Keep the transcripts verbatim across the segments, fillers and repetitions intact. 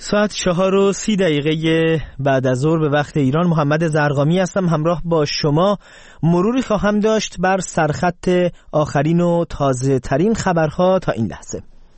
ساعت چهار و سی دقیقه بعد از ظهر به وقت ایران. محمد زرقامی هستم، همراه با شما مروری خواهم داشت بر سرخط آخرین و تازه ترین خبرها تا این لحظه.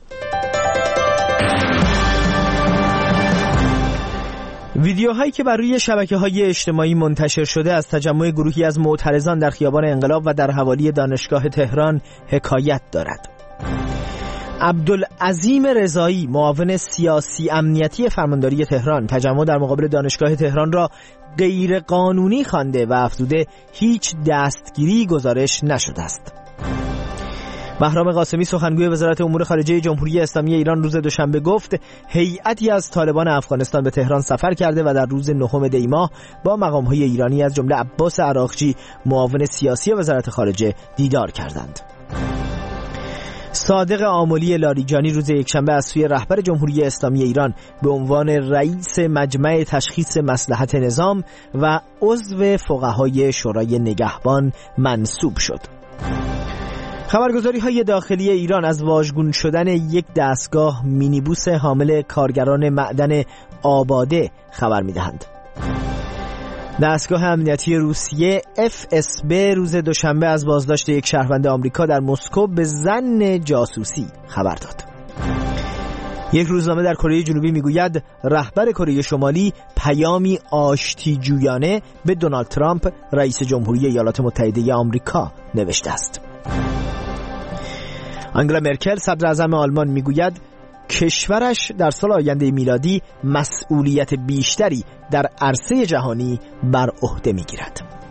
ویدیوهایی که بر روی شبکه‌های اجتماعی منتشر شده از تجمع گروهی از معترضان در خیابان انقلاب و در حوالی دانشگاه تهران حکایت دارد. عبدالعظیم رضایی، معاون سیاسی امنیتی فرمانداری تهران، تجمع در مقابل دانشگاه تهران را غیر قانونی خوانده و افزوده هیچ دستگیری گزارش نشده است. بهرام قاسمی، سخنگوی وزارت امور خارجه جمهوری اسلامی ایران، روز دوشنبه گفت هیئتی از طالبان افغانستان به تهران سفر کرده و در روز نهم دی ماه با مقام‌های ایرانی از جمله عباس عراقچی، معاون سیاسی وزارت خارجه، دیدار کردند. صادق آملی لاریجانی روز یکشنبه از سوی رهبر جمهوری اسلامی ایران به عنوان رئیس مجمع تشخیص مصلحت نظام و عضو فقهای شورای نگهبان منصوب شد. خبرگزاری‌های داخلی ایران از واژگون شدن یک دستگاه مینیبوس حامل کارگران معدن آباده خبر می‌دهند. دستگاه امنیتی روسیه اف اس بی روز دوشنبه از بازداشت یک شهروند آمریکا در مسکو به ظن جاسوسی خبر داد. یک روزنامه در کره جنوبی میگوید رهبر کره شمالی پیامی آشتیجویانه به دونالد ترامپ، رئیس جمهوری ایالات متحده آمریکا، نوشته است. آنگلا مرکل، صدر اعظم آلمان، میگوید کشورش در سال آینده میلادی مسئولیت بیشتری در عرصه جهانی بر عهده میگیرد.